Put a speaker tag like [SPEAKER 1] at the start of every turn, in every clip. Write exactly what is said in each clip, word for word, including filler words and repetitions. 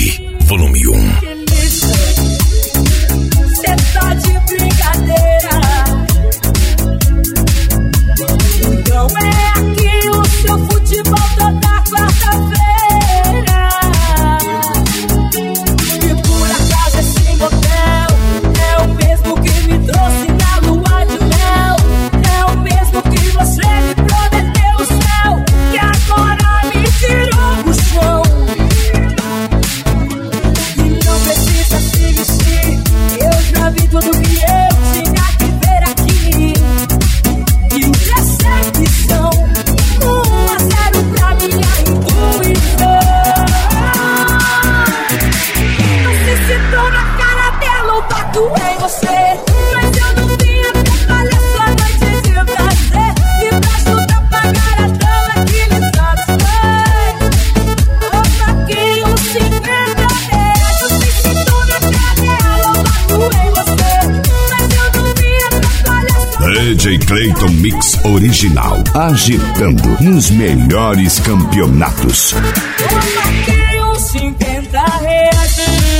[SPEAKER 1] Felipe, volume um.
[SPEAKER 2] Cê tá de brincadeira. Então é aqui o seu futebol toda quarta-feira. E por acaso esse motel é o mesmo que me trouxe na lua de mel. É o mesmo que você me prometeu o céu, que agora me tirou do chão. E não precisa se vestir, eu já vi tudo que eu tinha que ver aqui. E recepção, um a zero pra minha intuição. Não sei se tô na cara dela ou bato em você, mas eu não vim atrapalhar sua noite de prazer. E pra ajudar a pagar a dama que lhe satisfaz, opa aqui uns cinquenta reais. Não sei se tô na cara dela ou bato em você, mas eu não vim atrapalhar sua
[SPEAKER 1] D J Clayton Mix Original, agitando nos melhores campeonatos.
[SPEAKER 2] opa aqui uns cinquenta reais.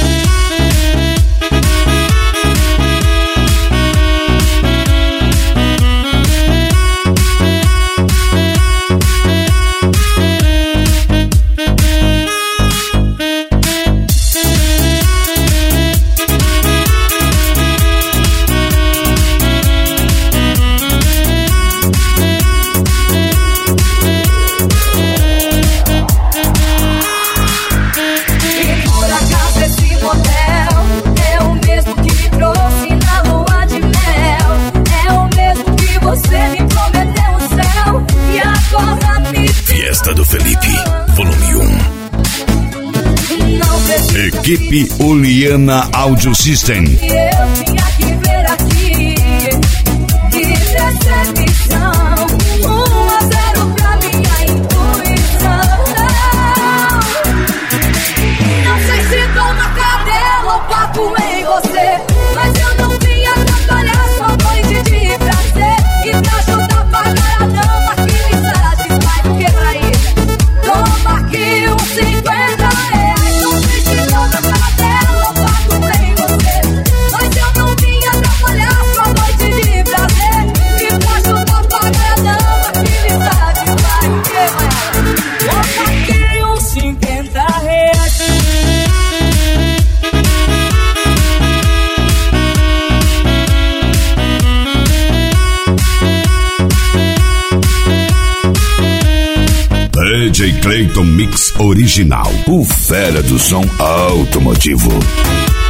[SPEAKER 2] E por acaso esse motel é o mesmo que me trouxe na lua de mel. É o mesmo que você me prometeu o céu, e agora me
[SPEAKER 1] Fiesta do Felipe, volume um.
[SPEAKER 2] não precisa
[SPEAKER 1] Equipe Oliana Audio System.
[SPEAKER 2] que eu tinha que ver aqui. Que decepção, um a zero pra minha intuição. Não sei se tô na cadela ou papo em você, mas eu não vim atrapalhar sua noite de prazer. E pra ajudar a pagar a dama que lhe satisfaz, o que pra ele? Toma aqui uns cinquenta reais. Não sei se tô na cadela ou papo em você, mas eu não vim atrapalhar sua noite de prazer. E pra ajudar a pagar a dama que lhe satisfaz, o que pra ele? Toma aqui uns cinquenta reais.
[SPEAKER 1] D J Clayton Mix Original, o fera do som automotivo.